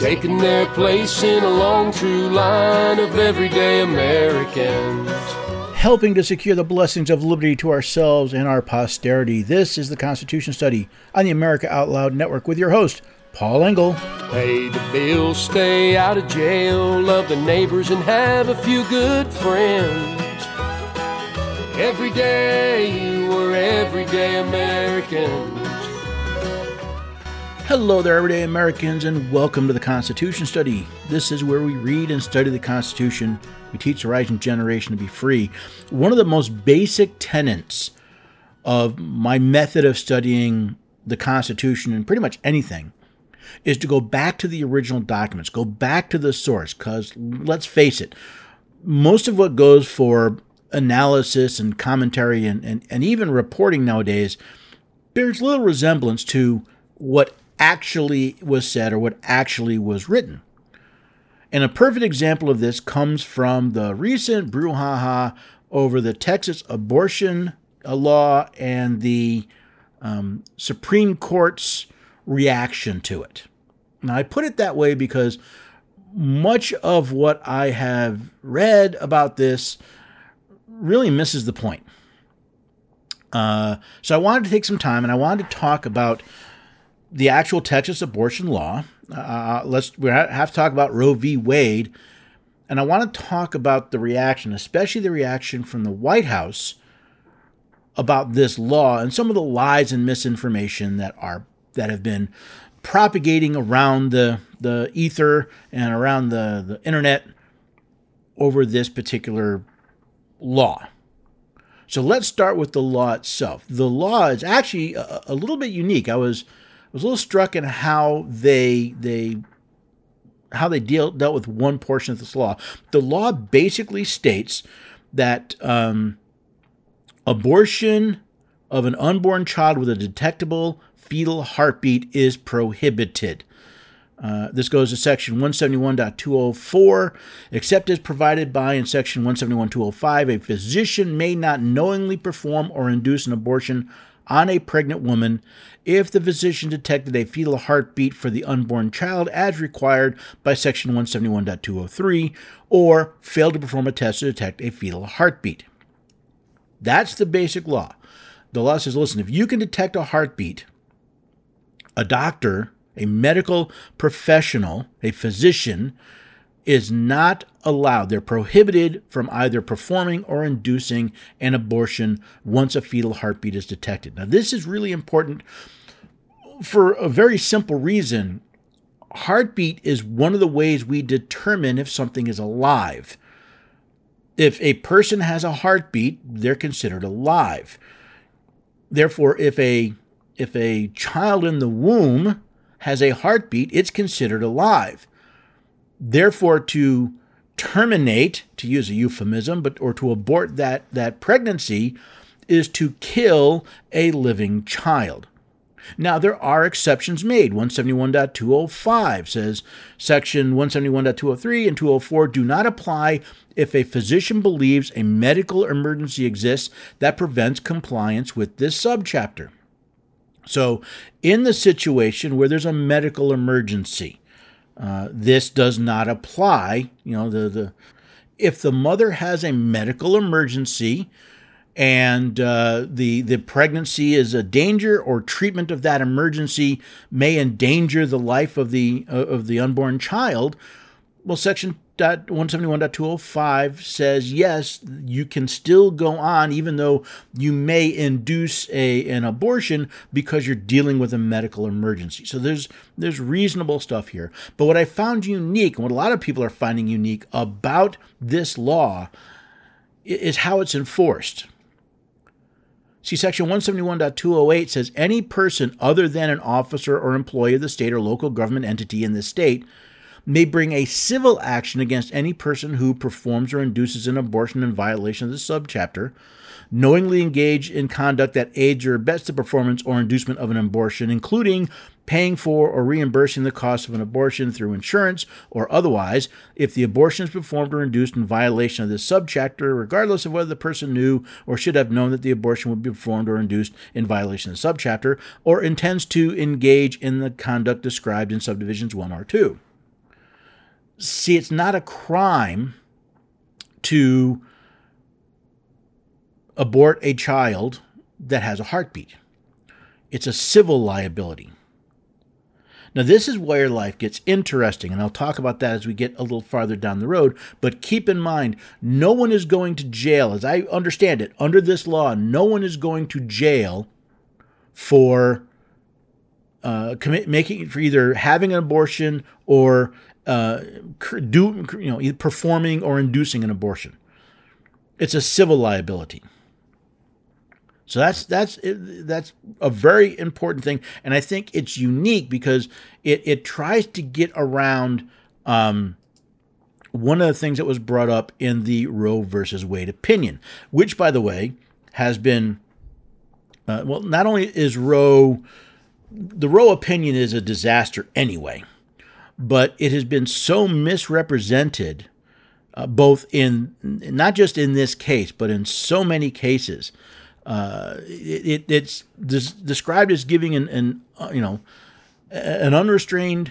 taking their place in a long, true line of everyday Americans. Helping to secure the blessings of liberty to ourselves and our posterity. This is the Constitution Study on the America Out Loud Network with your host, Paul Engel. Pay the bills, stay out of jail, love the neighbors, and have a few good friends. Every day, we're everyday Americans. Hello there, everyday Americans, and welcome to the Constitution Study. This is where we read and study the Constitution. We teach the rising generation to be free. One of the most basic tenets of my method of studying the Constitution and pretty much anything is to go back to the original documents, go back to the source, because let's face it, most of what goes for analysis and commentary and even reporting nowadays bears little resemblance to what actually was said or what actually was written. And a perfect example of this comes from the recent brouhaha over the Texas abortion law and the Supreme Court's reaction to it. Now, I put it that way because much of what I have read about this really misses the point. So I wanted to take some time and I wanted to talk about the actual Texas abortion law. We have to talk about Roe v. Wade, and I want to talk about the reaction, especially the reaction from the White House about this law and some of the lies and misinformation that have been propagating around the ether and around the internet over this particular law. So let's start with the law itself. The law is actually a little bit unique. I was a little struck in how they dealt with one portion of this law. The law basically states that abortion of an unborn child with a detectable fetal heartbeat is prohibited. This goes to Section 171.204. Except as provided by in Section 171.205, a physician may not knowingly perform or induce an abortion on a pregnant woman if the physician detected a fetal heartbeat for the unborn child as required by Section 171.203 or failed to perform a test to detect a fetal heartbeat. That's the basic law. The law says, listen, if you can detect a heartbeat, a doctor, a medical professional, a physician, is not allowed. They're prohibited from either performing or inducing an abortion once a fetal heartbeat is detected. Now, this is really important for a very simple reason. Heartbeat is one of the ways we determine if something is alive. If a person has a heartbeat, they're considered alive. Therefore, if a child in the womb has a heartbeat, it's considered alive. Therefore, to terminate, to use a euphemism, or to abort that pregnancy is to kill a living child. Now, there are exceptions made. 171.205 says Section 171.203 and 204 do not apply if a physician believes a medical emergency exists that prevents compliance with this subchapter. So, in the situation where there's a medical emergency, this does not apply. If the mother has a medical emergency and the pregnancy is a danger or treatment of that emergency may endanger the life of the unborn child, well, Section 171.205 says, yes, you can still go on even though you may induce an abortion because you're dealing with a medical emergency. So there's reasonable stuff here. But what I found unique, and what a lot of people are finding unique about this law, is how it's enforced. See, Section 171.208 says any person other than an officer or employee of the state or local government entity in the state may bring a civil action against any person who performs or induces an abortion in violation of this subchapter, knowingly engage in conduct that aids or abets the performance or inducement of an abortion, including paying for or reimbursing the cost of an abortion through insurance or otherwise, if the abortion is performed or induced in violation of this subchapter, regardless of whether the person knew or should have known that the abortion would be performed or induced in violation of the subchapter, or intends to engage in the conduct described in subdivisions 1 or 2. See, it's not a crime to abort a child that has a heartbeat. It's a civil liability. Now, this is where life gets interesting, and I'll talk about that as we get a little farther down the road. But keep in mind, no one is going to jail, as I understand it, under this law, no one is going to jail for for either having an abortion or either performing or inducing an abortion. It's a civil liability. So that's a very important thing, and I think it's unique because it tries to get around one of the things that was brought up in the Roe versus Wade opinion, which, by the way, has been not only is the Roe opinion is a disaster anyway, but it has been so misrepresented, both in not just in this case, but in so many cases. It's described as giving an unrestrained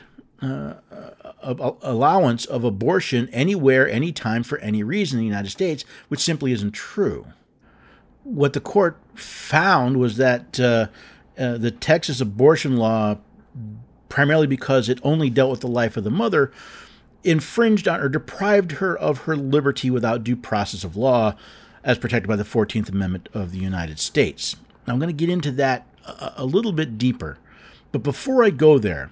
allowance of abortion anywhere, anytime, for any reason in the United States, which simply isn't true. What the court found was that the Texas abortion law, primarily because it only dealt with the life of the mother, infringed on or deprived her of her liberty without due process of law, as protected by the 14th Amendment of the United States. Now, I'm going to get into that a little bit deeper. But before I go there,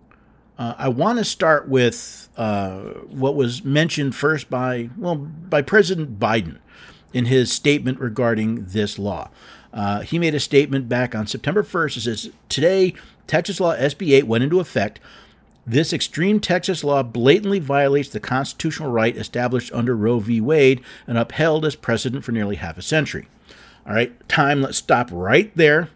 I want to start with what was mentioned first by President Biden in his statement regarding this law. He made a statement back on September 1st. It says, "Today, Texas Law SB 8 went into effect. This extreme Texas law blatantly violates the constitutional right established under Roe v. Wade and upheld as precedent for nearly half a century." All right, let's stop right there.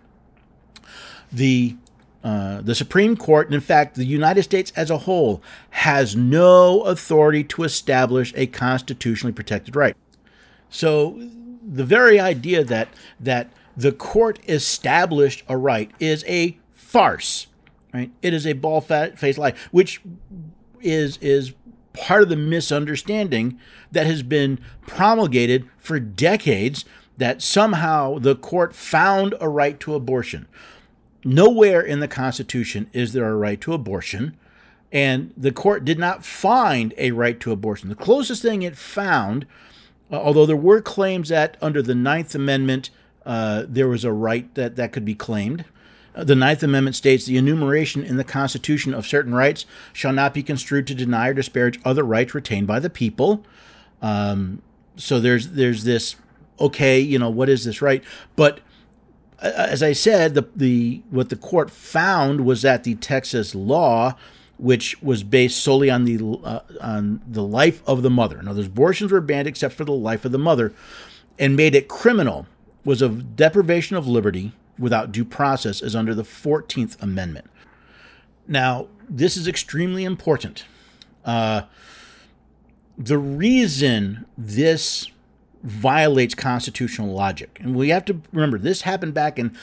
The Supreme Court, and in fact, the United States as a whole, has no authority to establish a constitutionally protected right. So the very idea that the court established a right is a farce. Right? It is a bald-faced lie, which is part of the misunderstanding that has been promulgated for decades, that somehow the court found a right to abortion. Nowhere in the Constitution is there a right to abortion, and the court did not find a right to abortion. The closest thing it found, although there were claims that under the Ninth Amendment there was a right that could be claimed. The Ninth Amendment states the enumeration in the Constitution of certain rights shall not be construed to deny or disparage other rights retained by the people. So there's this, okay, what is this right? But as I said, what the court found was that the Texas law, which was based solely on the life of the mother. Now, those abortions were banned except for the life of the mother, and made it criminal, was a deprivation of liberty without due process, as under the 14th Amendment. Now, this is extremely important. The reason this violates constitutional logic, and we have to remember, this happened back in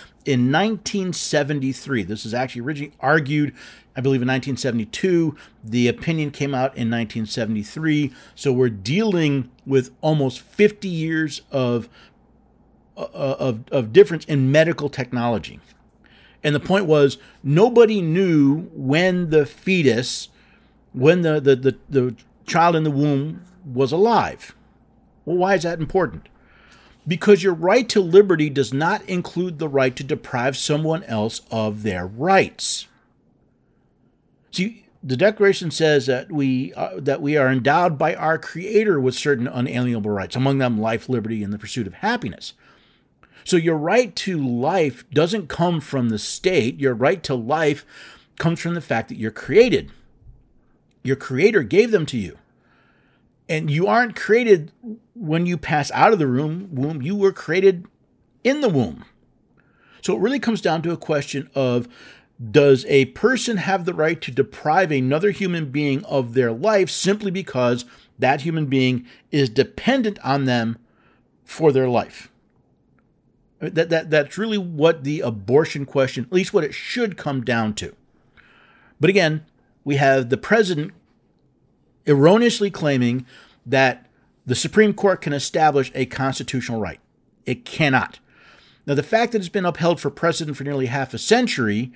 1973. This is actually originally argued, I believe, in 1972. The opinion came out in 1973. So we're dealing with almost 50 years of difference in medical technology. And the point was, nobody knew when the fetus, when the child in the womb was alive. Well, why is that important? Because your right to liberty does not include the right to deprive someone else of their rights. See, the Declaration says that we are endowed by our Creator with certain unalienable rights, among them life, liberty, and the pursuit of happiness. So your right to life doesn't come from the state. Your right to life comes from the fact that you're created. Your Creator gave them to you. And you aren't created when you pass out of the womb. You were created in the womb. So it really comes down to a question of, does a person have the right to deprive another human being of their life simply because that human being is dependent on them for their life? That's really what the abortion question, at least what it should come down to. But again, we have the president erroneously claiming that the Supreme Court can establish a constitutional right. It cannot. Now, the fact that it's been upheld for precedent for nearly half a century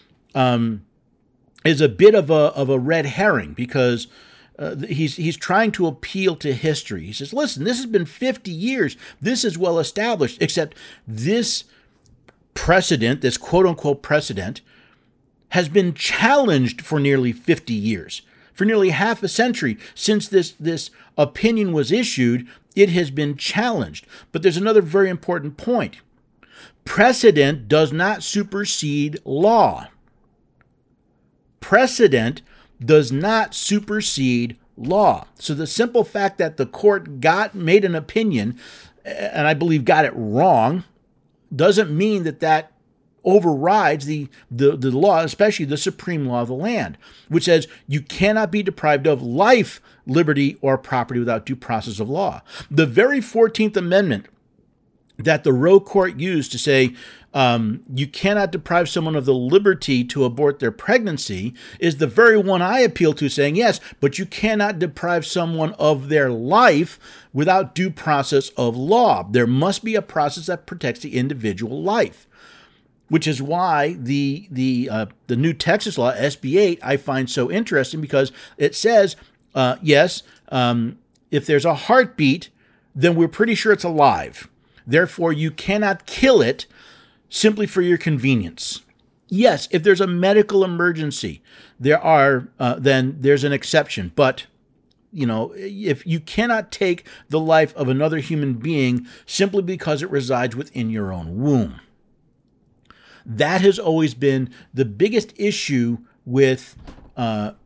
is a bit of a red herring, because he's trying to appeal to history. He says, listen, this has been 50 years. This is well established, except this precedent, this quote-unquote precedent, has been challenged for nearly 50 years. For nearly half a century since this opinion was issued, it has been challenged. But there's another very important point. Precedent does not supersede law. Precedent does not supersede law. So the simple fact that the court made an opinion, and I believe got it wrong, doesn't mean that overrides the law, especially the supreme law of the land, which says you cannot be deprived of life, liberty, or property without due process of law. The very 14th Amendment that the Roe Court used to say you cannot deprive someone of the liberty to abort their pregnancy is the very one I appeal to, saying, yes, but you cannot deprive someone of their life without due process of law. There must be a process that protects the individual life, which is why the new Texas law, SB 8, I find so interesting, because it says, yes, if there's a heartbeat, then we're pretty sure it's alive. Therefore, you cannot kill it simply for your convenience. Yes, if there's a medical emergency, then there's an exception. But, if you cannot take the life of another human being simply because it resides within your own womb. That has always been the biggest issue with the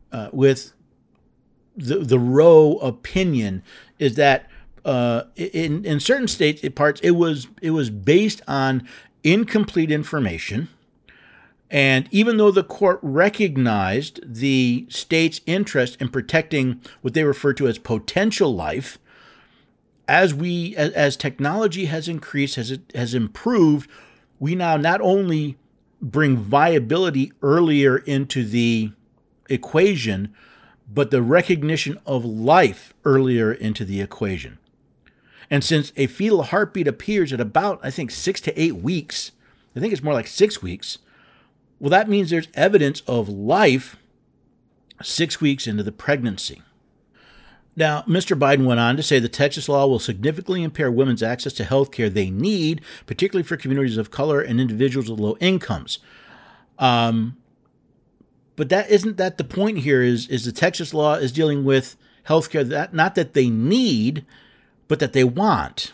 Roe opinion, is that in certain parts it was based on incomplete information, and even though the court recognized the state's interest in protecting what they refer to as potential life, as technology has increased, has improved, we now not only bring viability earlier into the equation, but the recognition of life earlier into the equation. And since a fetal heartbeat appears at about, I think, 6 to 8 weeks, I think it's more like 6 weeks, well, that means there's evidence of life 6 weeks into the pregnancy. Now, Mr. Biden went on to say the Texas law will significantly impair women's access to health care they need, particularly for communities of color and individuals with low incomes. But isn't that the point here, is the Texas law is dealing with health care not that they need, but that they want.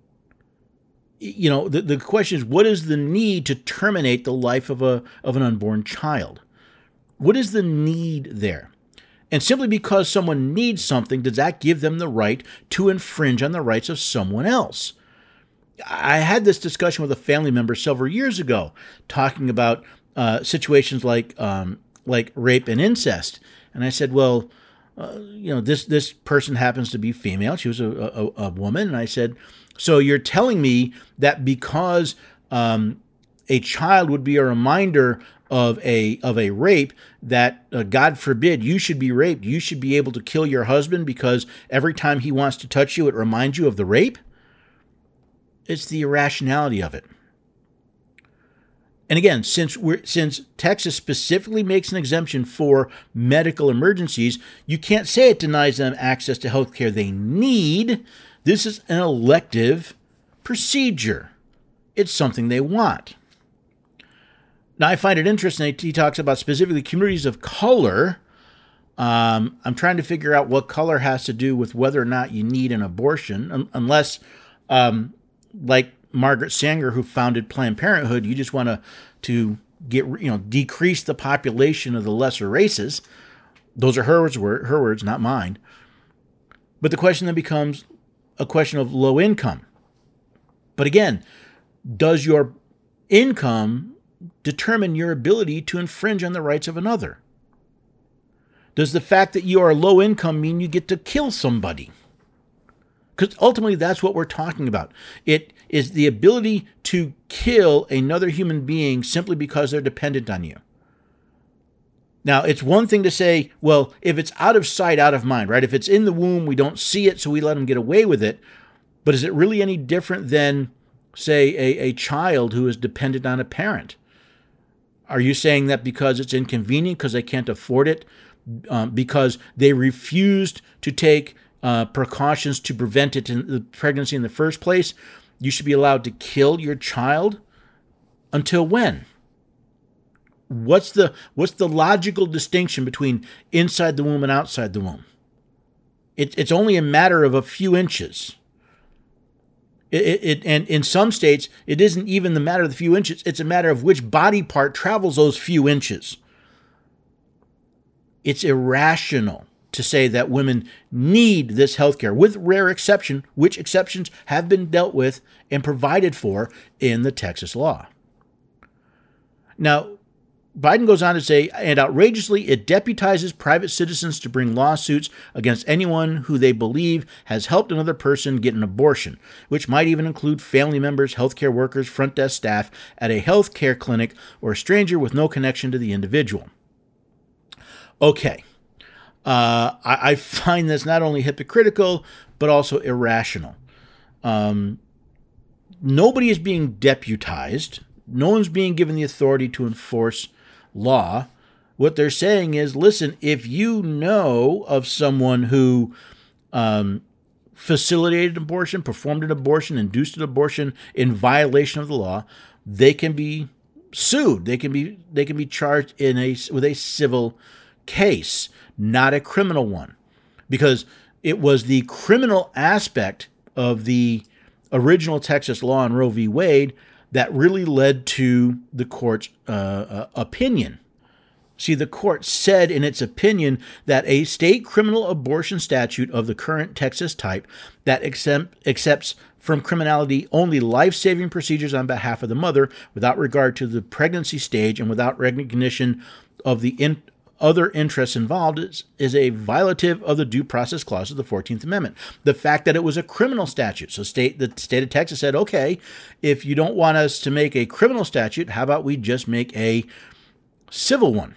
The question is, what is the need to terminate the life of an unborn child? What is the need there? And simply because someone needs something, does that give them the right to infringe on the rights of someone else? I had this discussion with a family member several years ago, talking about situations like rape and incest. And I said, well, this person happens to be female. She was a woman. And I said, so you're telling me that because a child would be a reminder of a rape, that God forbid you should be raped, you should be able to kill your husband because every time he wants to touch you, it reminds you of the rape? It's the irrationality of it. And again, since Texas specifically makes an exemption for medical emergencies, you can't say it denies them access to health care they need. This is an elective procedure. It's something they want. Now, I find it interesting he talks about specifically communities of color. I'm trying to figure out what color has to do with whether or not you need an abortion, unless, like Margaret Sanger, who founded Planned Parenthood, you just want to get decrease the population of the lesser races. Those are her words, not mine. But the question then becomes a question of low income. But again, does your income determine your ability to infringe on the rights of another? Does the fact that you are low income mean you get to kill somebody? Because ultimately that's what we're talking about. It is the ability to kill another human being simply because they're dependent on you. Now, it's one thing to say, well, if it's out of sight, out of mind, right? If it's in the womb, we don't see it, so we let them get away with it. But is it really any different than, say, a child who is dependent on a parent? Are you saying that because it's inconvenient, because they can't afford it, because they refused to take precautions to prevent it in the pregnancy in the first place, you should be allowed to kill your child? Until when? What's the logical distinction between inside the womb and outside the womb? It's only a matter of a few inches. And in some states, it isn't even the matter of the few inches. It's a matter of which body part travels those few inches. It's irrational to say that women need this health care, with rare exception, which exceptions have been dealt with and provided for in the Texas law. Now, Biden goes on to say, and outrageously, it deputizes private citizens to bring lawsuits against anyone who they believe has helped another person get an abortion, which might even include family members, healthcare workers, front desk staff at a healthcare clinic, or a stranger with no connection to the individual. Okay. I find this not only hypocritical, but also irrational. Nobody is being deputized. No one's being given the authority to enforce law. What they're saying is, listen, if you know of someone who facilitated abortion, performed an abortion, induced an abortion in violation of the law, they can be sued. They can be charged with a civil case, not a criminal one, because it was the criminal aspect of the original Texas law in Roe v. Wade that really led to the court's opinion. See, the court said in its opinion that a state criminal abortion statute of the current Texas type that accepts from criminality only life-saving procedures on behalf of the mother without regard to the pregnancy stage and without recognition of the other interests involved is a violative of the Due Process Clause of the 14th Amendment. The fact that it was a criminal statute. So the state of Texas said, okay, if you don't want us to make a criminal statute, how about we just make a civil one?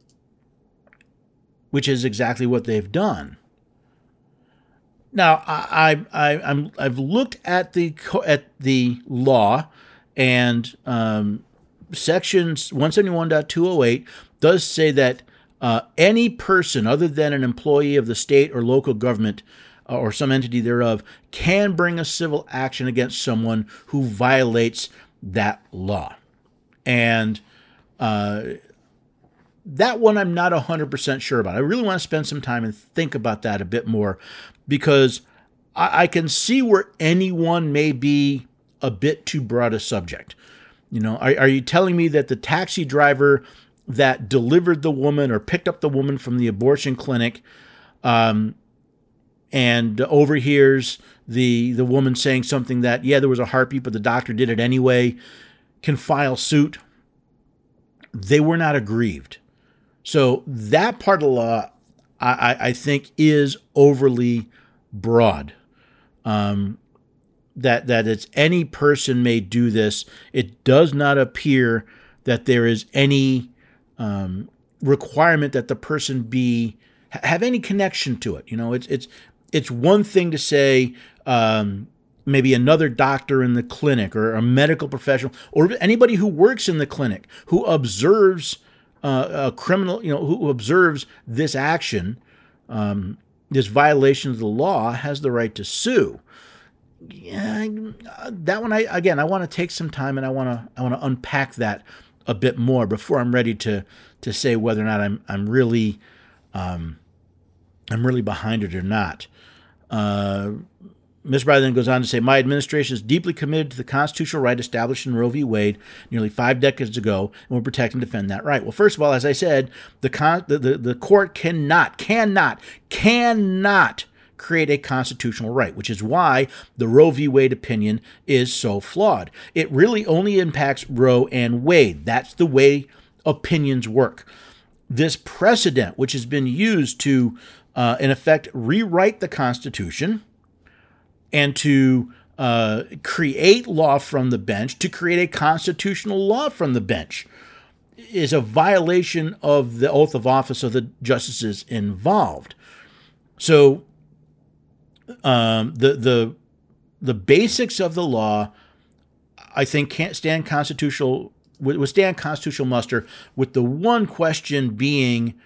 Which is exactly what they've done. Now, I've looked at the law, and sections 171.208 does say that any person other than an employee of the state or local government or some entity thereof can bring a civil action against someone who violates that law. And that one I'm not 100% sure about. I really want to spend some time and think about that a bit more, because I can see where anyone may be a bit too broad a subject. You know, are you telling me that the taxi driver that delivered the woman or picked up the woman from the abortion clinic and overhears the woman saying something that, yeah, there was a heartbeat, but the doctor did it anyway, can file suit? They were not aggrieved. So that part of the law, I think, is overly broad. That it's any person may do this. It does not appear that there is any requirement that the person have any connection to it. You know, it's one thing to say maybe another doctor in the clinic or a medical professional or anybody who works in the clinic who observes a criminal, who observes this action, this violation of the law, has the right to sue. Yeah, that one I want to take some time and I want to unpack that a bit more before I'm ready to say whether or not I'm really behind it or not. Ms. Breyer then goes on to say, my administration is deeply committed to the constitutional right established in Roe v. Wade nearly 5 decades ago, and will protect and defend that right. Well, first of all, as I said, the court cannot create a constitutional right, which is why the Roe v. Wade opinion is so flawed. It really only impacts Roe and Wade. That's the way opinions work. This precedent, which has been used to, in effect, rewrite the Constitution and to create law from the bench, to create a constitutional law from the bench. is a violation of the oath of office of the justices involved. So the basics of the law, I think, can't stand constitutional muster, with the one question being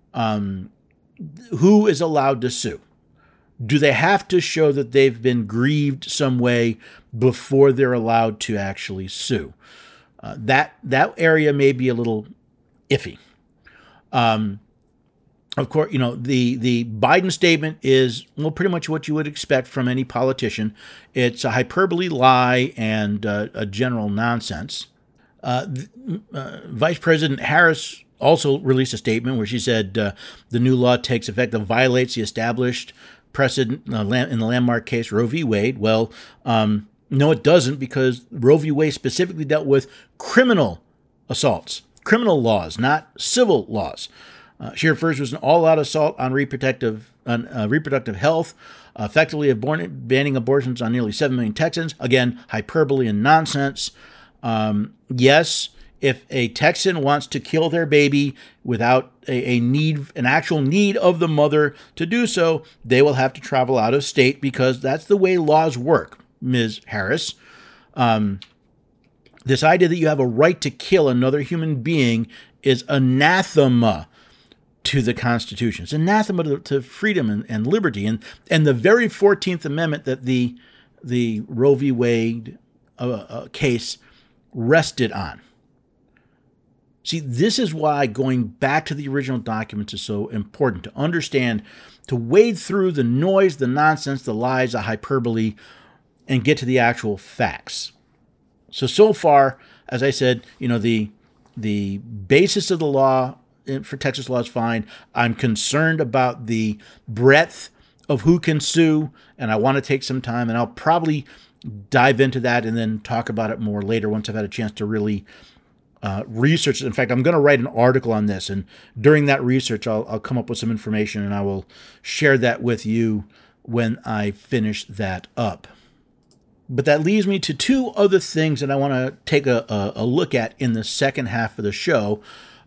who is allowed to sue. Do they have to show that they've been grieved some way before they're allowed to actually sue? That area may be a little iffy. Of course, the Biden statement is, well, pretty much what you would expect from any politician. It's a hyperbole, lie, and a general nonsense. Vice President Harris also released a statement where she said the new law takes effect that violates the established precedent in the landmark case Roe v. Wade. Well, no, it doesn't, because Roe v. Wade specifically dealt with criminal assaults, criminal laws, not civil laws. She refers to as an all-out assault on reproductive health, effectively banning abortions on nearly 7 million Texans. Again, hyperbole and nonsense. Yes, if a Texan wants to kill their baby without an actual need of the mother to do so, they will have to travel out of state, because that's the way laws work, Ms. Harris. This idea that you have a right to kill another human being is anathema to the Constitution. It's anathema to freedom and liberty. And the very 14th Amendment that the Roe v. Wade case rested on. See, this is why going back to the original documents is so important, to understand, to wade through the noise, the nonsense, the lies, the hyperbole, and get to the actual facts. So far, as I said, the basis of the law for Texas law is fine. I'm concerned about the breadth of who can sue, and I want to take some time, and I'll probably dive into that and then talk about it more later once I've had a chance to really research it. In fact, I'm going to write an article on this, and during that research, I'll come up with some information, and I will share that with you when I finish that up. But that leads me to two other things that I want to take a look at in the second half of the show.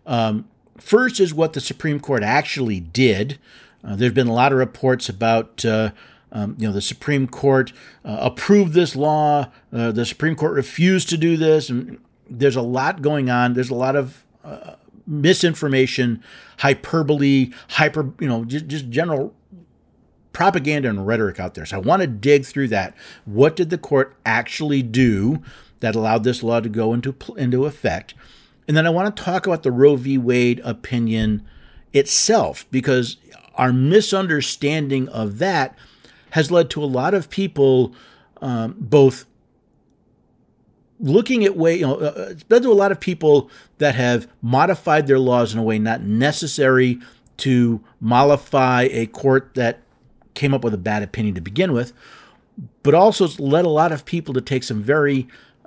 First is what the Supreme Court actually did. There's been a lot of reports about the Supreme Court approved this law. The Supreme Court refused to do this, and there's a lot going on. There's a lot of misinformation, hyperbole, just general propaganda and rhetoric out there. So I want to dig through that. What did the court actually do that allowed this law to go into effect? And then I want to talk about the Roe v. Wade opinion itself, because our misunderstanding of that has led to a lot of people both looking at it's led to a lot of people that have modified their laws in a way not necessary to mollify a court that came up with a bad opinion to begin with, but also it's led a lot of people to take some very,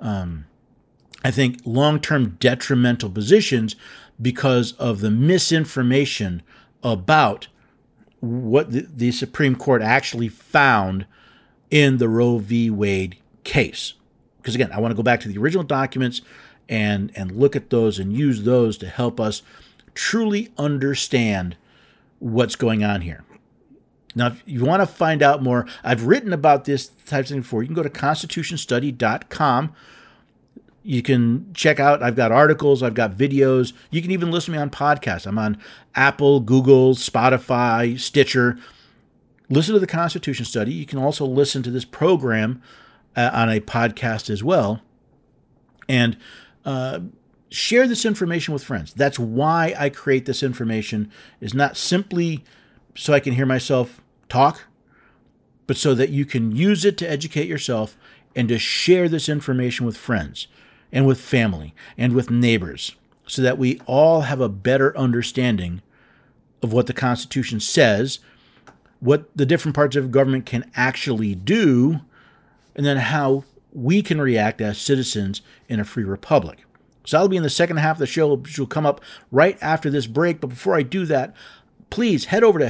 I think, long-term detrimental positions because of the misinformation about what the Supreme Court actually found in the Roe v. Wade case. Because again, I want to go back to the original documents and look at those and use those to help us truly understand what's going on here. Now, if you want to find out more, I've written about this type of thing before. You can go to constitutionstudy.com. You can check out, I've got articles, I've got videos. You can even listen to me on podcasts. I'm on Apple, Google, Spotify, Stitcher. Listen to the Constitution Study. You can also listen to this program on a podcast as well. And share this information with friends. That's why I create this information, is not simply so I can hear myself talk, but so that you can use it to educate yourself and to share this information with friends and with family and with neighbors, so that we all have a better understanding of what the Constitution says, what the different parts of government can actually do, and then how we can react as citizens in a free republic. So that'll be in the second half of the show, which will come up right after this break. But before I do that, please head over to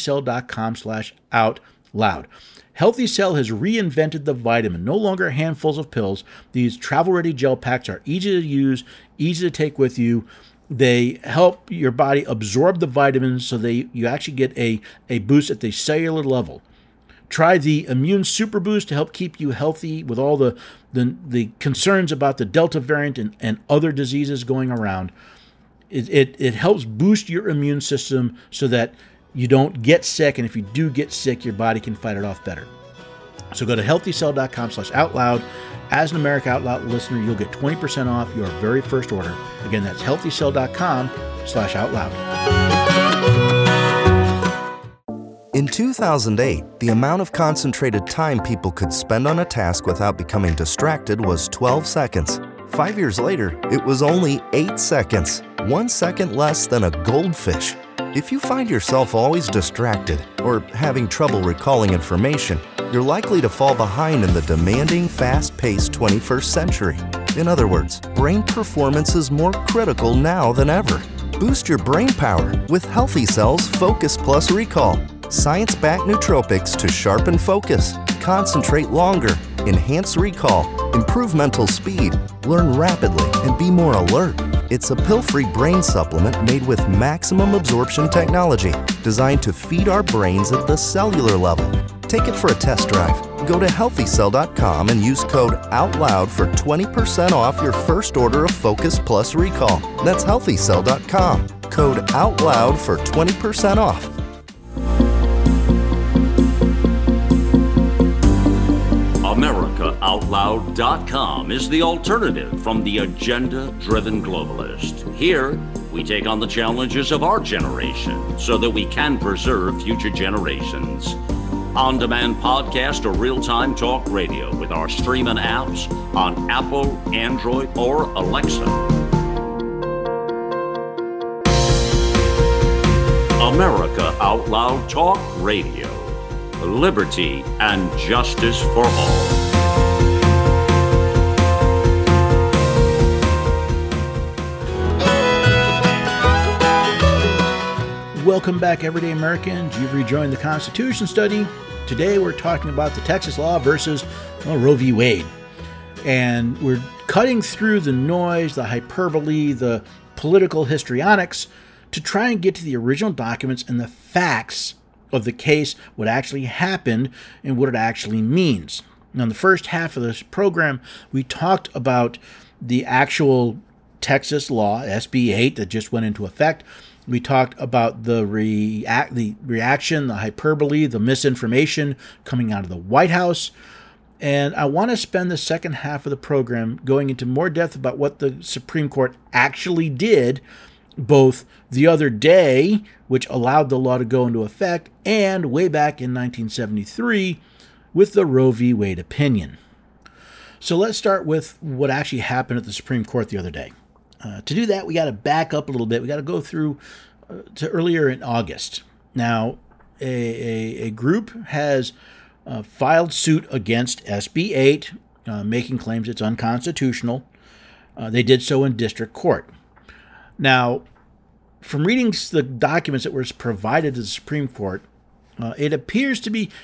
healthycell.com/outloud. Healthy Cell has reinvented the vitamin. No longer handfuls of pills. These travel-ready gel packs are easy to use, easy to take with you. They help your body absorb the vitamins so you actually get a boost at the cellular level. Try the Immune Super Boost to help keep you healthy with all the concerns about the Delta variant and other diseases going around. It helps boost your immune system so that you don't get sick, and if you do get sick, your body can fight it off better. So go to healthycell.com/outloud. As an America Out Loud listener, you'll get 20% off your very first order. Again, that's healthycell.com/outloud. In 2008, the amount of concentrated time people could spend on a task without becoming distracted was 12 seconds. 5 years later, it was only 8 seconds, 1 second less than a goldfish. If you find yourself always distracted or having trouble recalling information, you're likely to fall behind in the demanding, fast-paced 21st century. In other words, brain performance is more critical now than ever. Boost your brain power with Healthy Cell's Focus Plus Recall. Science-backed nootropics to sharpen focus, concentrate longer, enhance recall, improve mental speed, learn rapidly, and be more alert. It's a pill-free brain supplement made with maximum absorption technology, designed to feed our brains at the cellular level. Take it for a test drive. Go to healthycell.com and use code OUTLOUD for 20% off your first order of Focus Plus Recall. That's healthycell.com. Code OUTLOUD for 20% off. AmericaOutloud.com is the alternative from the agenda-driven globalist. Here, we take on the challenges of our generation so that we can preserve future generations. On-demand podcast or real-time talk radio with our streaming apps on Apple, Android, or Alexa. America Out Loud Talk Radio. Liberty and justice for all. Welcome back, everyday Americans. You've rejoined the Constitution Study. Today we're talking about the Texas law versus Roe v. Wade. And we're cutting through the noise, the hyperbole, the political histrionics to try and get to the original documents and the facts of the case, what actually happened, and what it actually means. Now, in the first half of this program, we talked about the actual Texas law, SB 8, that just went into effect. We talked about the reaction, the hyperbole, the misinformation coming out of the White House. And I want to spend the second half of the program going into more depth about what the Supreme Court actually did, both the other day, which allowed the law to go into effect, and way back in 1973 with the Roe v. Wade opinion. So let's start with what actually happened at the Supreme Court the other day. To do that, we got to back up a little bit. We got to go through to earlier in August. Now, a group has filed suit against SB 8, making claims it's unconstitutional. They did so in district court. Now, from reading the documents that were provided to the Supreme Court, it appears to be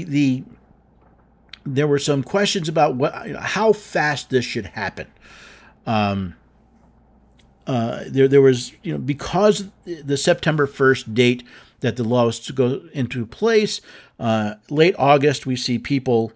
there were some questions about how fast this should happen. There was, because the September 1st date that the law was to go into place, late August, we see people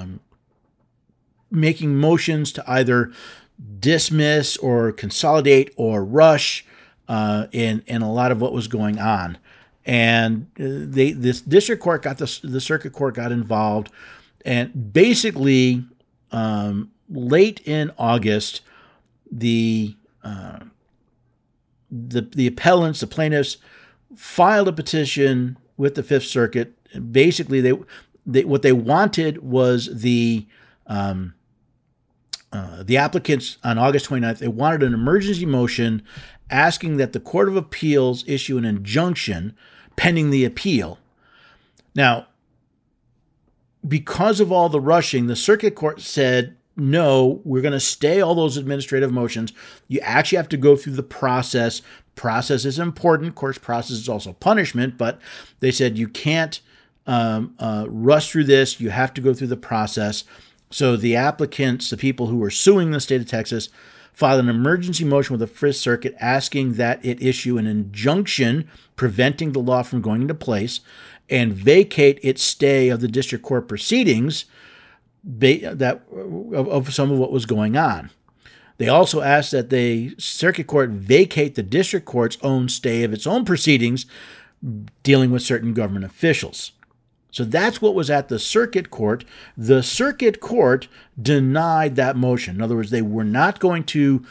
making motions to either dismiss or consolidate or rush in a lot of what was going on. And this district court the circuit court got involved, and basically late in August, the appellants, the plaintiffs, filed a petition with the Fifth Circuit. Basically, they what they wanted was the applicants on August 29th. They wanted an emergency motion asking that the Court of Appeals issue an injunction pending the appeal. Now, because of all the rushing, the circuit court said, no, we're going to stay all those administrative motions. You actually have to go through the process. Process is important. Of course, process is also punishment, but they said you can't rush through this. You have to go through the process. So the applicants, the people who were suing the state of Texas, filed an emergency motion with the Fifth Circuit asking that it issue an injunction preventing the law from going into place and vacate its stay of the district court proceedings of some of what was going on. They also asked that the circuit court vacate the district court's own stay of its own proceedings dealing with certain government officials. So that's what was at the circuit court. The circuit court denied that motion. In other words, they were not going to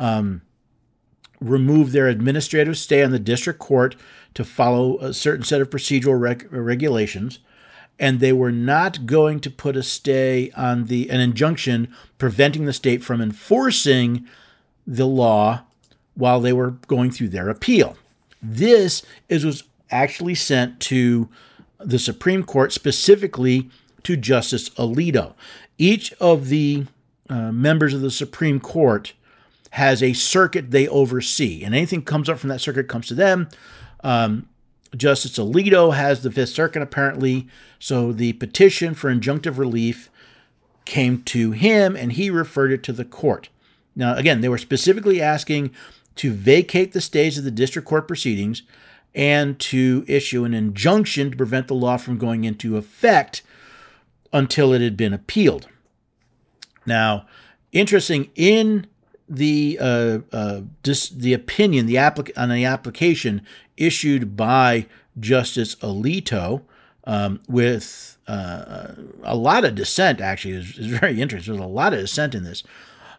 remove their administrative stay on the district court to follow a certain set of procedural regulations, and they were not going to put a stay on an injunction preventing the state from enforcing the law while they were going through their appeal. This was actually sent to the Supreme Court, specifically to Justice Alito. Each of the members of the Supreme Court has a circuit they oversee, and anything comes up from that circuit comes to them. Justice Alito has the Fifth Circuit, apparently, so the petition for injunctive relief came to him, and he referred it to the court. Now, again, they were specifically asking to vacate the stays of the district court proceedings and to issue an injunction to prevent the law from going into effect until it had been appealed. Now, interesting, in the opinion, on the application issued by Justice Alito, with a lot of dissent, actually, is very interesting. There's a lot of dissent in this.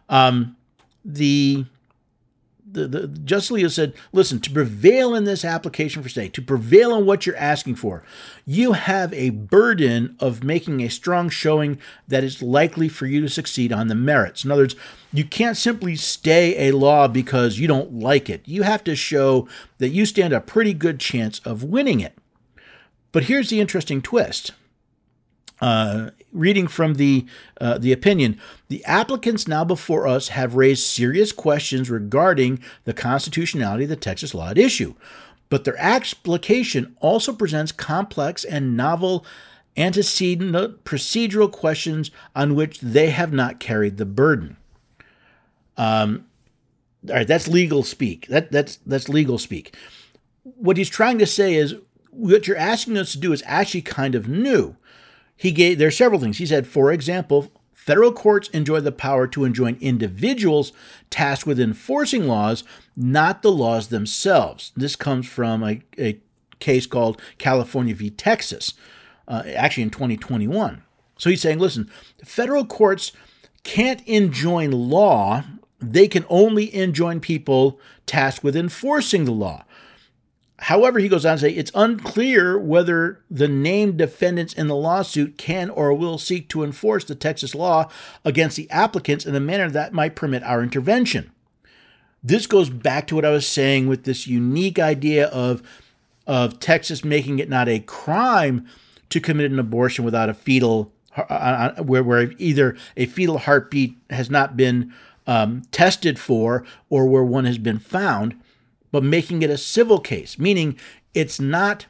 The Justice Alito said, listen, to prevail in this application for stay, to prevail in what you're asking for, you have a burden of making a strong showing that it's likely for you to succeed on the merits. In other words, you can't simply stay a law because you don't like it. You have to show that you stand a pretty good chance of winning it. But here's the interesting twist. Reading from the opinion, the applicants now before us have raised serious questions regarding the constitutionality of the Texas law at issue, but their application also presents complex and novel antecedent procedural questions on which they have not carried the burden. All right, that's legal speak. That's legal speak. What he's trying to say is what you're asking us to do is actually kind of new. There are several things. He said, for example, federal courts enjoy the power to enjoin individuals tasked with enforcing laws, not the laws themselves. This comes from a case called California v. Texas, actually in 2021. So he's saying, listen, federal courts can't enjoin law. They can only enjoin people tasked with enforcing the law. However, he goes on to say, it's unclear whether the named defendants in the lawsuit can or will seek to enforce the Texas law against the applicants in a manner that might permit our intervention. This goes back to what I was saying with this unique idea of Texas making it not a crime to commit an abortion without a fetal, where either a fetal heartbeat has not been tested for or where one has been found, but making it a civil case, meaning it's not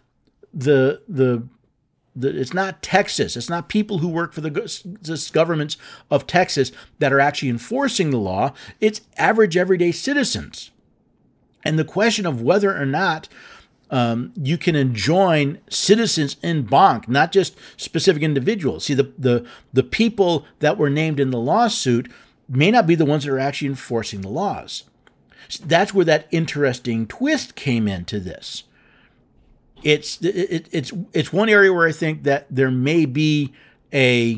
it's not Texas. It's not people who work for the governments of Texas that are actually enforcing the law. It's average, everyday citizens. And the question of whether or not you can enjoin citizens en banc, not just specific individuals. See, the people that were named in the lawsuit may not be the ones that are actually enforcing the laws. That's where that interesting twist came into this. It's one area where I think that there may be a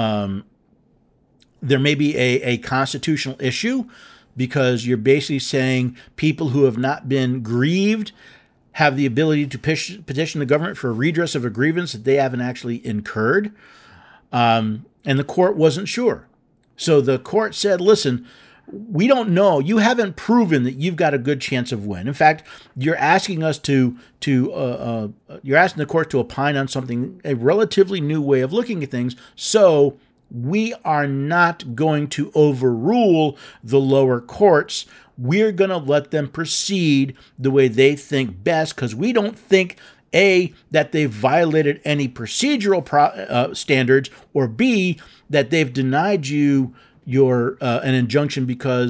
constitutional issue, because you're basically saying people who have not been grieved have the ability to petition the government for a redress of a grievance that they haven't actually incurred, and the court wasn't sure. So the court said, listen, we don't know. You haven't proven that you've got a good chance of win. In fact, you're asking us you're asking the court to opine on something, a relatively new way of looking at things. So we are not going to overrule the lower courts. We're going to let them proceed the way they think best, because we don't think, A, that they've violated any procedural standards, or B, that they've denied you an injunction because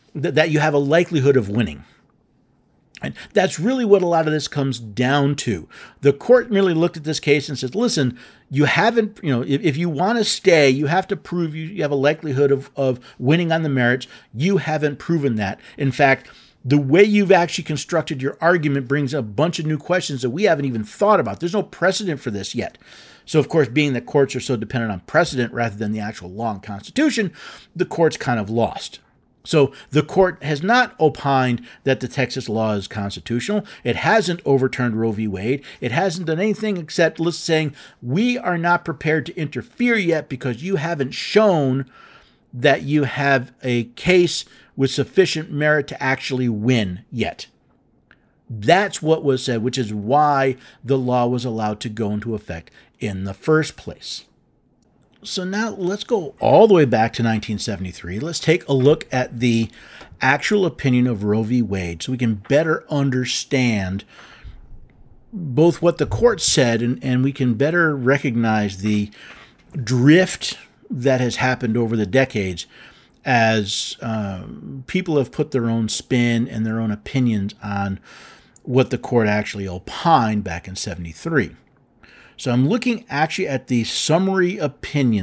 that you have a likelihood of winning. And that's really what a lot of this comes down to. The court merely looked at this case and said, listen, you haven't, if you want to stay, you have to prove you have a likelihood of winning on the merits. You haven't proven that. In fact, the way you've actually constructed your argument brings a bunch of new questions that we haven't even thought about. There's no precedent for this yet. So, of course, being that courts are so dependent on precedent rather than the actual law and Constitution, the court's kind of lost. So the court has not opined that the Texas law is constitutional. It hasn't overturned Roe v. Wade. It hasn't done anything except saying, we are not prepared to interfere yet because you haven't shown that you have a case with sufficient merit to actually win yet. That's what was said, which is why the law was allowed to go into effect in the first place. So now let's go all the way back to 1973. Let's take a look at the actual opinion of Roe v. Wade so we can better understand both what the court said and we can better recognize the drift that has happened over the decades as people have put their own spin and their own opinions on what the court actually opined back in 73. So I'm looking actually at the summary opinion.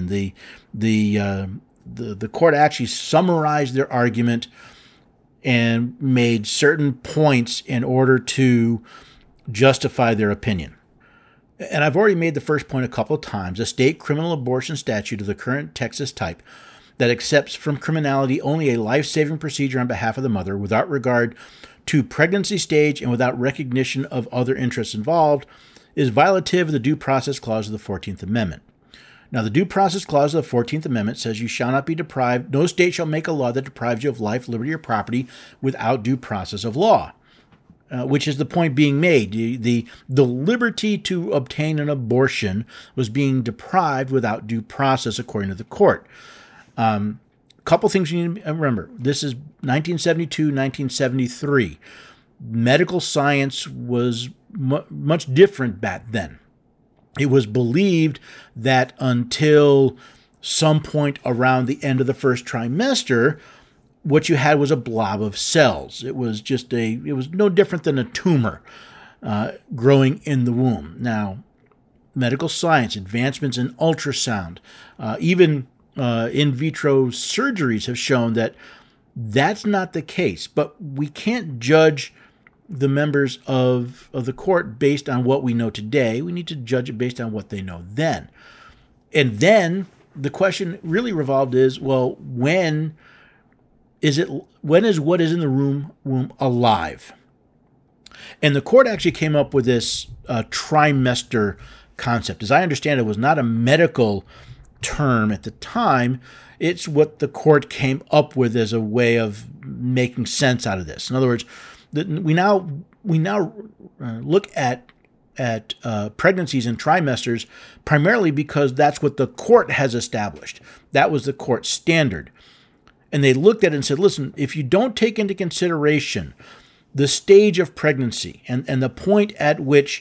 The court actually summarized their argument and made certain points in order to justify their opinion. And I've already made the first point a couple of times. A state criminal abortion statute of the current Texas type that accepts from criminality only a life-saving procedure on behalf of the mother without regard to pregnancy stage and without recognition of other interests involved is violative of the Due Process Clause of the 14th Amendment. Now, the Due Process Clause of the 14th Amendment says you shall not be deprived, no state shall make a law that deprives you of life, liberty, or property without due process of law, which is the point being made. The liberty to obtain an abortion was being deprived without due process, according to the court. Couple things you need to remember. This is 1972, 1973. Medical science was much different back then. It was believed that until some point around the end of the first trimester, what you had was a blob of cells. It was no different than a tumor growing in the womb. Now, medical science, advancements in ultrasound, even in vitro surgeries have shown that that's not the case. But we can't judge the members of the court based on what we know today. We need to judge it based on what they know then. And then the question really revolved is, well, when is what is in the womb alive? And the court actually came up with this trimester concept. As I understand it, was not a medical term at the time. It's what the court came up with as a way of making sense out of this. In other words, we now look at pregnancies and trimesters primarily because that's what the court has established. That was the court standard. And they looked at it and said, listen, if you don't take into consideration the stage of pregnancy and the point at which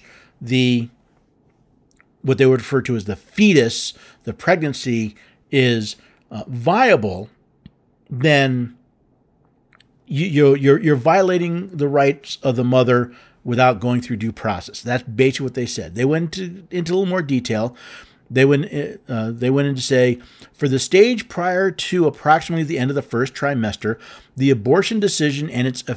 what they would refer to as the fetus, the pregnancy, is viable, then you're violating the rights of the mother without going through due process. That's basically what they said. They went into a little more detail. They went in to say, for the stage prior to approximately the end of the first trimester, the abortion decision and its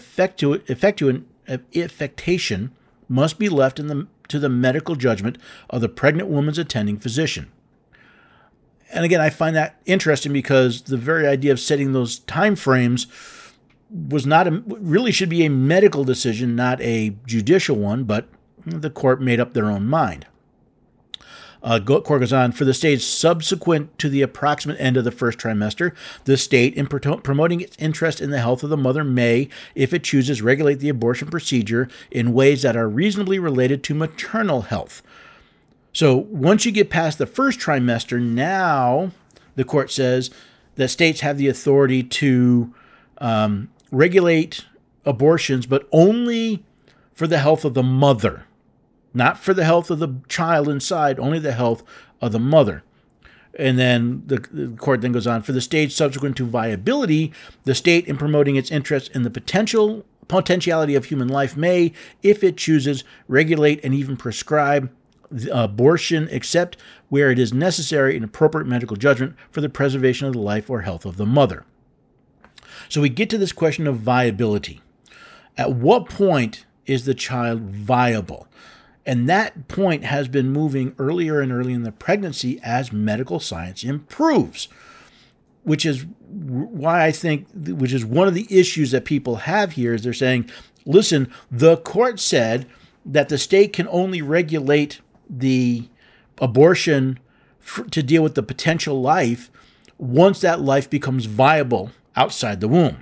effectation must be left to the medical judgment of the pregnant woman's attending physician. And again, I find that interesting because the very idea of setting those time frames really should be a medical decision, not a judicial one, but the court made up their own mind. Court goes on, for the stage subsequent to the approximate end of the first trimester, the state, in promoting its interest in the health of the mother, may, if it chooses, regulate the abortion procedure in ways that are reasonably related to maternal health. So once you get past the first trimester, now the court says that states have the authority to regulate abortions, but only for the health of the mother, not for the health of the child inside, only the health of the mother. And then the court then goes on, for the stage subsequent to viability, the state in promoting its interest in the potentiality of human life may, if it chooses, regulate and even prescribe abortion except where it is necessary in appropriate medical judgment for the preservation of the life or health of the mother. So we get to this question of viability. At what point is the child viable? And that point has been moving earlier and earlier in the pregnancy as medical science improves, which is why I think, which is one of the issues that people have here, is they're saying, listen, the court said that the state can only regulate the abortion to deal with the potential life once that life becomes viable outside the womb.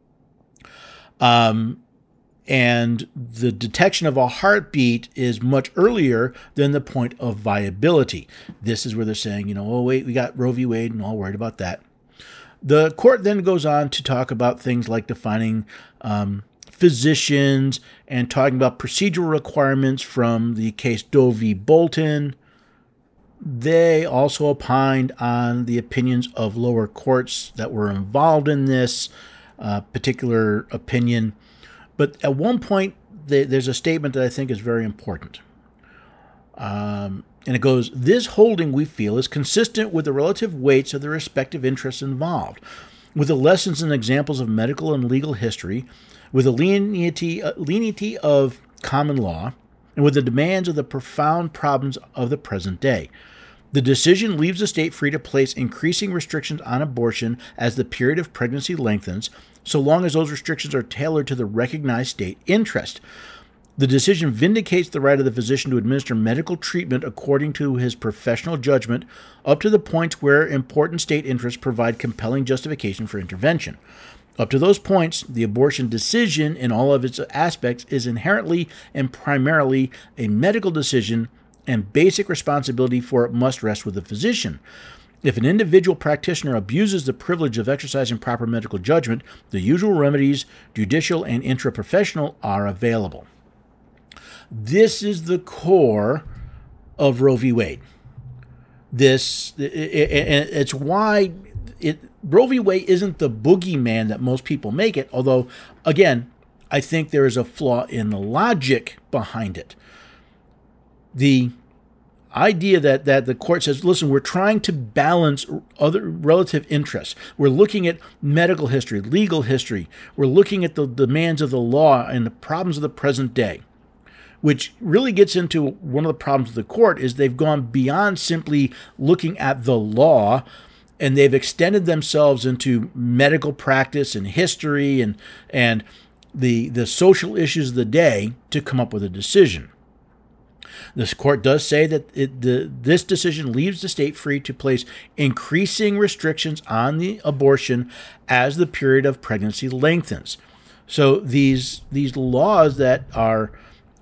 And the detection of a heartbeat is much earlier than the point of viability. This is where they're saying, oh, wait, we got Roe v. Wade and all worried about that. The court then goes on to talk about things like defining physicians and talking about procedural requirements from the case Doe v. Bolton. They also opined on the opinions of lower courts that were involved in this particular opinion. But at one point, there's a statement that I think is very important. And it goes, this holding, we feel, is consistent with the relative weights of the respective interests involved, with the lessons and examples of medical and legal history, with the lenity of common law, and with the demands of the profound problems of the present day. The decision leaves the state free to place increasing restrictions on abortion as the period of pregnancy lengthens, so long as those restrictions are tailored to the recognized state interest. The decision vindicates the right of the physician to administer medical treatment according to his professional judgment up to the points where important state interests provide compelling justification for intervention. Up to those points, the abortion decision in all of its aspects is inherently and primarily a medical decision, and basic responsibility for it must rest with the physician. If an individual practitioner abuses the privilege of exercising proper medical judgment, the usual remedies, judicial and intraprofessional, are available. This is the core of Roe v. Wade. It's why Roe v. Wade isn't the boogeyman that most people make it, although, again, I think there is a flaw in the logic behind it. The idea that the court says, listen, we're trying to balance other relative interests. We're looking at medical history, legal history. We're looking at the demands of the law and the problems of the present day, which really gets into one of the problems of the court is they've gone beyond simply looking at the law, and they've extended themselves into medical practice and history and the social issues of the day to come up with a decision. This court does say that this decision leaves the state free to place increasing restrictions on the abortion as the period of pregnancy lengthens. So these laws that are,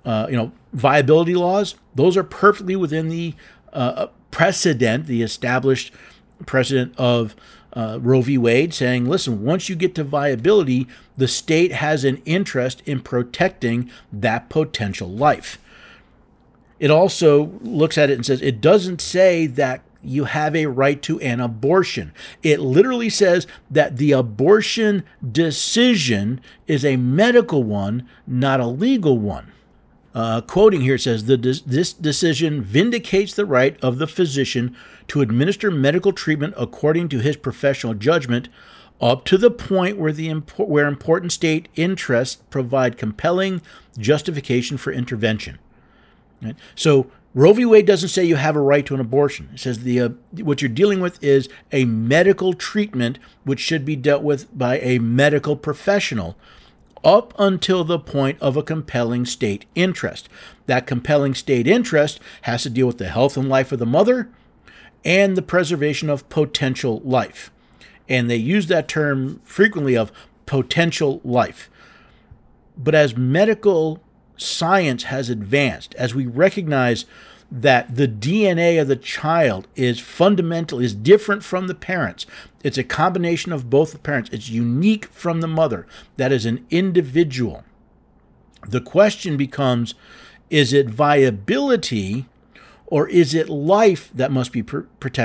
viability laws, those are perfectly within the precedent, the established precedent of Roe v. Wade, saying, listen, once you get to viability, the state has an interest in protecting that potential life. It also looks at it and says it doesn't say that you have a right to an abortion. It literally says that the abortion decision is a medical one, not a legal one. Quoting here, it says, this decision vindicates the right of the physician to administer medical treatment according to his professional judgment up to the point where important state interests provide compelling justification for intervention. Right? So Roe v. Wade doesn't say you have a right to an abortion. It says what you're dealing with is a medical treatment which should be dealt with by a medical professional up until the point of a compelling state interest. That compelling state interest has to deal with the health and life of the mother and the preservation of potential life. And they use that term frequently of potential life. But as medical science has advanced, as we recognize that the DNA of the child is different from the parents. It's a combination of both the parents. It's unique from the mother. That is an individual. The question becomes, is it viability or is it life that must be protected?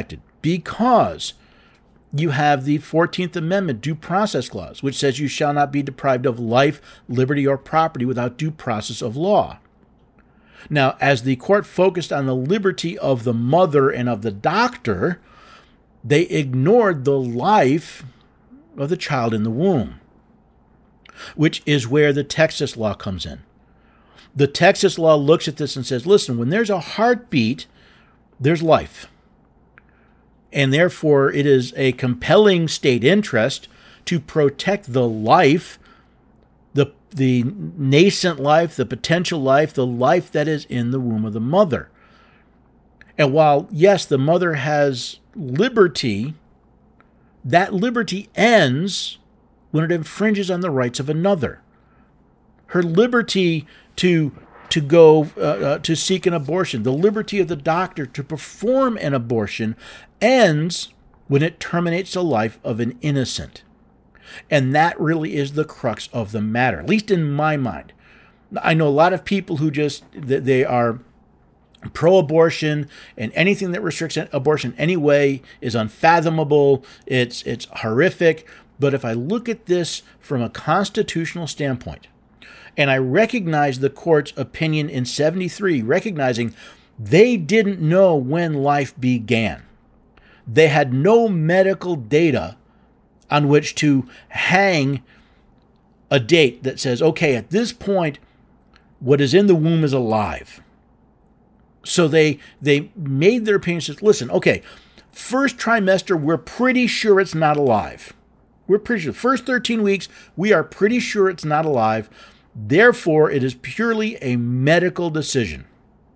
because you have the 14th Amendment due process clause, which says you shall not be deprived of life, liberty, or property without due process of law. Now, as the court focused on the liberty of the mother and of the doctor, they ignored the life of the child in the womb, which is where the Texas law comes in. The Texas law looks at this and says, listen, when there's a heartbeat, there's life. And therefore, it is a compelling state interest to protect the life, the nascent life, the potential life, the life that is in the womb of the mother. And while, yes, the mother has liberty, that liberty ends when it infringes on the rights of another. Her liberty to go to seek an abortion, the liberty of the doctor to perform an abortion ends when it terminates the life of an innocent. And that really is the crux of the matter, at least in my mind. I know a lot of people who they are pro-abortion, and anything that restricts abortion anyway is unfathomable. It's horrific. But if I look at this from a constitutional standpoint, and I recognize the court's opinion in 73, recognizing they didn't know when life began. They had no medical data on which to hang a date that says, okay, at this point, what is in the womb is alive. So they made their opinion, says, listen, okay, first trimester, we're pretty sure it's not alive. We're pretty sure. First 13 weeks, we are pretty sure it's not alive. Therefore, it is purely a medical decision.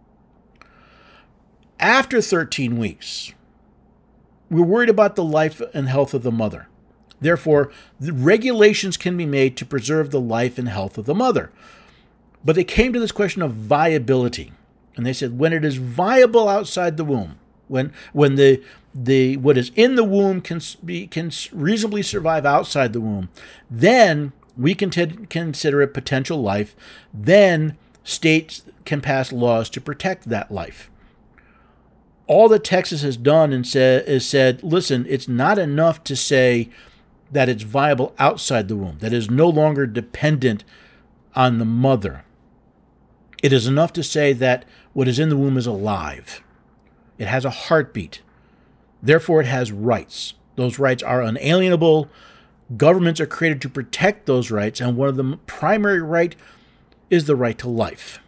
After 13 weeks, we're worried about the life and health of the mother. Therefore, the regulations can be made to preserve the life and health of the mother. But they came to this question of viability. And they said, when it is viable outside the womb, when the what is in the womb can reasonably survive outside the womb, then we can consider it potential life. Then states can pass laws to protect that life. All that Texas has done is said, listen, it's not enough to say that it's viable outside the womb, that is no longer dependent on the mother. It is enough to say that what is in the womb is alive. It has a heartbeat. Therefore, it has rights. Those rights are unalienable. Governments are created to protect those rights, and one of the primary right is the right to life.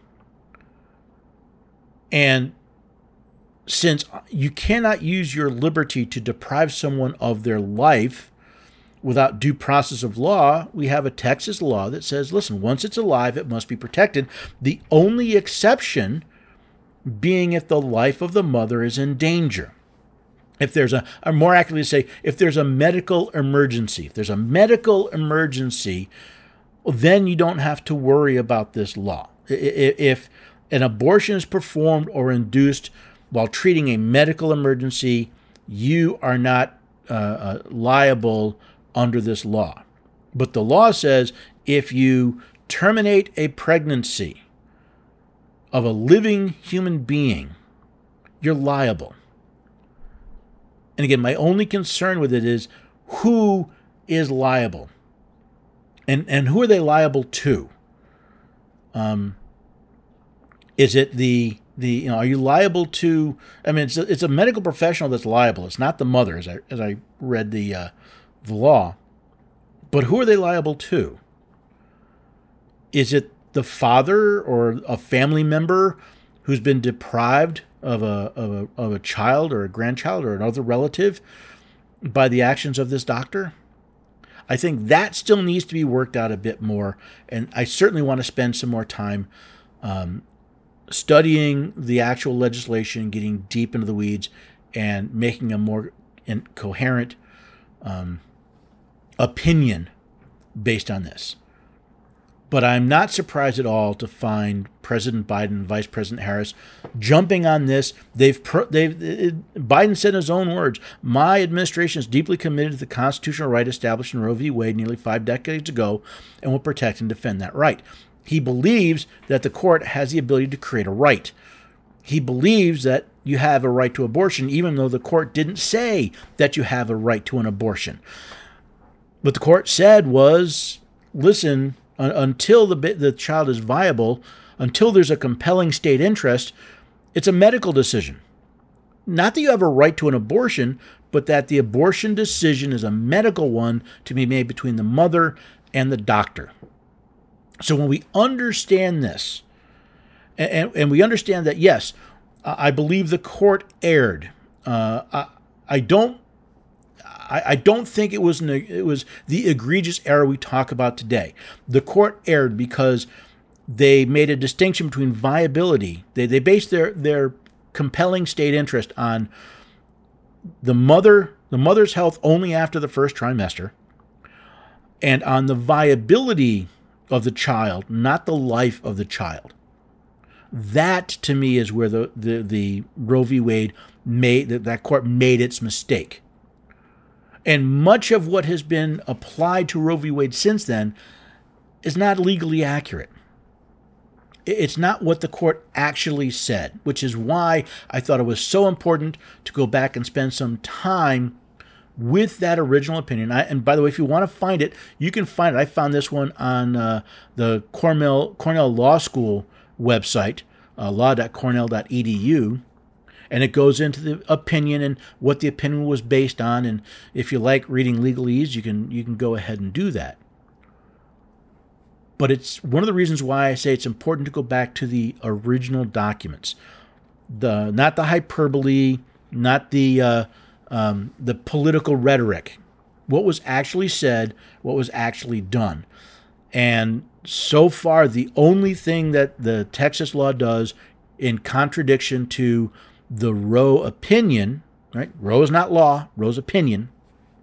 And since you cannot use your liberty to deprive someone of their life without due process of law, we have a Texas law that says, listen, once it's alive, it must be protected. The only exception being if the life of the mother is in danger. If there's or more accurately say, if there's a medical emergency, then you don't have to worry about this law. If an abortion is performed or induced while treating a medical emergency, you are not liable under this law. But the law says if you terminate a pregnancy of a living human being, you're liable. And again, my only concern with it is who is liable, and who are they liable to? Is it the are you liable to? I mean, it's a medical professional that's liable. It's not the mother, as I read the law. But who are they liable to? Is it the father or a family member who's been deprived of a child or a grandchild or another relative by the actions of this doctor? I think that still needs to be worked out a bit more, and I certainly want to spend some more time studying the actual legislation, getting deep into the weeds, and making a more coherent opinion based on this. But I'm not surprised at all to find President Biden and Vice President Harris jumping on this. Biden said in his own words, "My administration is deeply committed to the constitutional right established in Roe v. Wade nearly 5 decades ago and will protect and defend that right." He believes that the court has the ability to create a right. He believes that you have a right to abortion, even though the court didn't say that you have a right to an abortion. What the court said was, listen, until the child is viable, until there's a compelling state interest, it's a medical decision. Not that you have a right to an abortion, but that the abortion decision is a medical one to be made between the mother and the doctor. So when we understand this, and we understand that, yes, I believe the court erred. I don't think it was the egregious error we talk about today. The court erred because they made a distinction between viability. They based their compelling state interest on the mother's health only after the first trimester, and on the viability of the child, not the life of the child. That, to me, is where the Roe v. Wade that court made its mistake. And much of what has been applied to Roe v. Wade since then is not legally accurate. It's not what the court actually said, which is why I thought it was so important to go back and spend some time with that original opinion. And by the way, if you want to find it, you can find it. I found this one on the Cornell Law School website, law.cornell.edu, and it goes into the opinion and what the opinion was based on. And if you like reading legalese, you can go ahead and do that. But it's one of the reasons why I say it's important to go back to the original documents, not the hyperbole, not the political rhetoric, what was actually said, what was actually done. And so far, the only thing that the Texas law does in contradiction to the Roe opinion, right? Roe is not law, Roe's opinion,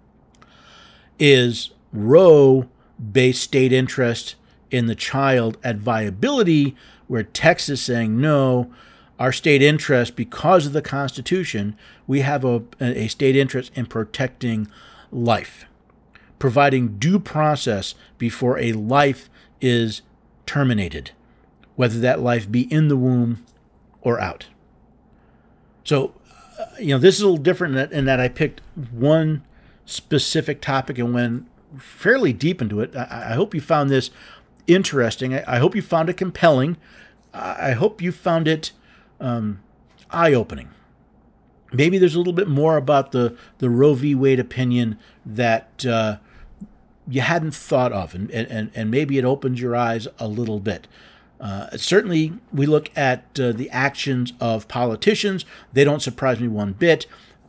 is Roe-based state interest in the child at viability, where Texas is saying, no, our state interest, because of the Constitution, we have a state interest in protecting life, providing due process before a life is terminated, whether that life be in the womb or out. So, this is a little different in that I picked one specific topic and went fairly deep into it. I hope you found this interesting. I hope you found it compelling. I hope you found it eye-opening. Maybe there's a little bit more about the Roe v. Wade opinion that you hadn't thought of, and maybe it opens your eyes a little bit. Certainly, we look at the actions of politicians. They don't surprise me one bit.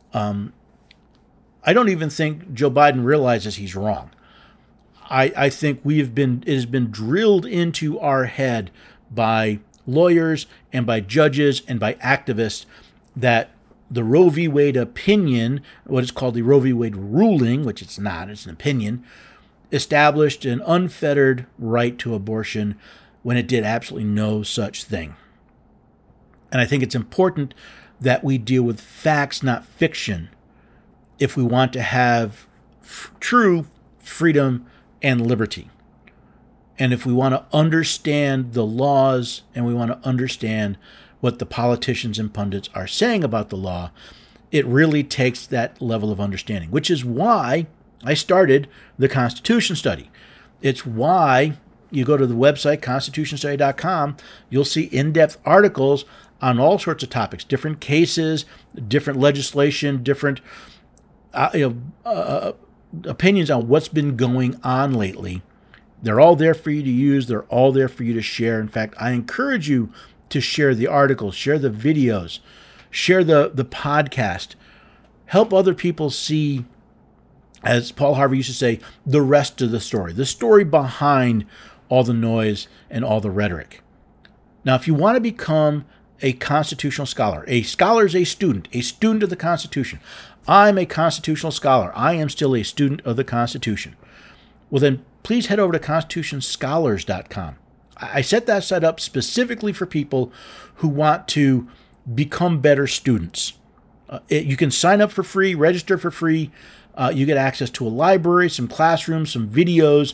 I don't even think Joe Biden realizes he's wrong. I think it has been drilled into our head by lawyers and by judges and by activists that the Roe v. Wade opinion, what is called the Roe v. Wade ruling, which it's not, it's an opinion, established an unfettered right to abortion when it did absolutely no such thing. And I think it's important that we deal with facts, not fiction, if we want to have true freedom and liberty. And if we want to understand the laws and we want to understand what the politicians and pundits are saying about the law, it really takes that level of understanding, which is why I started the Constitution Study. It's why you go to the website, constitutionstudy.com, you'll see in-depth articles on all sorts of topics, different cases, different legislation, different opinions on what's been going on lately. They're all there for you to use. They're all there for you to share. In fact, I encourage you to share the articles, share the videos, share the podcast. Help other people see, as Paul Harvey used to say, the rest of the story behind all the noise and all the rhetoric. Now, if you want to become a constitutional scholar is a student of the Constitution. I'm a constitutional scholar. I am still a student of the Constitution. Well, then please head over to constitutionscholars.com. I set that site up specifically for people who want to become better students. You can sign up for free, register for free. You get access to a library, some classrooms, some videos.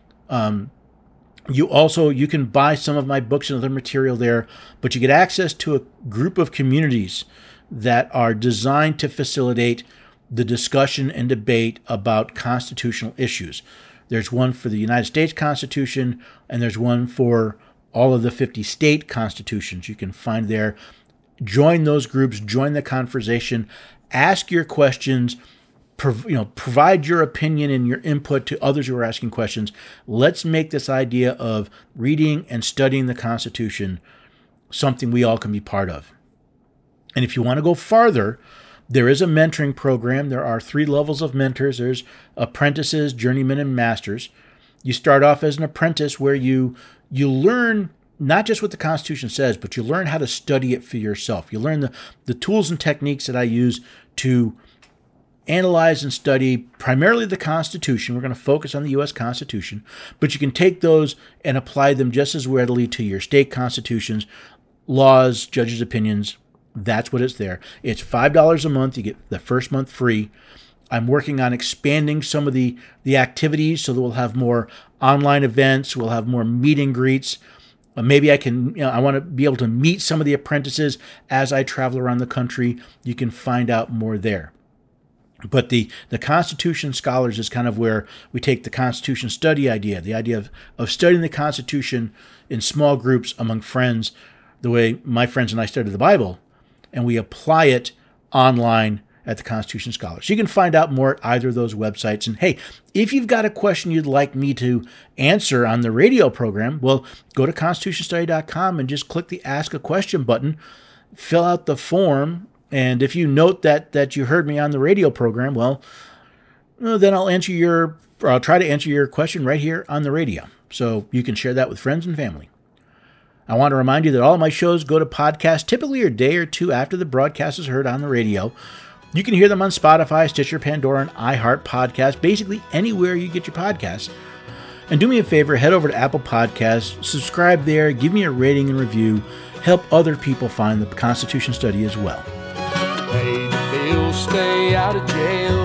You can buy some of my books and other material there, but you get access to a group of communities that are designed to facilitate the discussion and debate about constitutional issues. There's one for the United States Constitution, and there's one for all of the 50 state constitutions. You can find there. Join those groups, join the conversation, ask your questions, provide your opinion and your input to others who are asking questions. Let's make this idea of reading and studying the Constitution something we all can be part of. And if you want to go farther, there is a mentoring program. There are 3 levels of mentors. There's apprentices, journeymen, and masters. You start off as an apprentice where you learn not just what the Constitution says, but you learn how to study it for yourself. You learn the tools and techniques that I use to analyze and study primarily the Constitution. We're going to focus on the U.S. Constitution, but you can take those and apply them just as readily to your state constitutions, laws, judges' opinions. That's what it's there. It's $5 a month. You get the first month free. I'm working on expanding some of the activities so that we'll have more online events. We'll have more meet and greets. Maybe I want to be able to meet some of the apprentices as I travel around the country. You can find out more there. But the Constitution Scholars is kind of where we take the Constitution study idea, the idea of studying the Constitution in small groups among friends, the way my friends and I study the Bible, and we apply it online at the Constitution Scholars. You can find out more at either of those websites. And hey, if you've got a question you'd like me to answer on the radio program, well, go to constitutionstudy.com and just click the Ask a Question button, fill out the form, and if you note that you heard me on the radio program, well, then I'll try to answer your question right here on the radio. So you can share that with friends and family. I want to remind you that all of my shows go to podcast typically a day or two after the broadcast is heard on the radio. You can hear them on Spotify, Stitcher, Pandora, and iHeart Podcasts, basically anywhere you get your podcasts. And do me a favor, head over to Apple Podcasts, subscribe there, give me a rating and review, help other people find the Constitution study as well. Pay the bills, stay out of jail.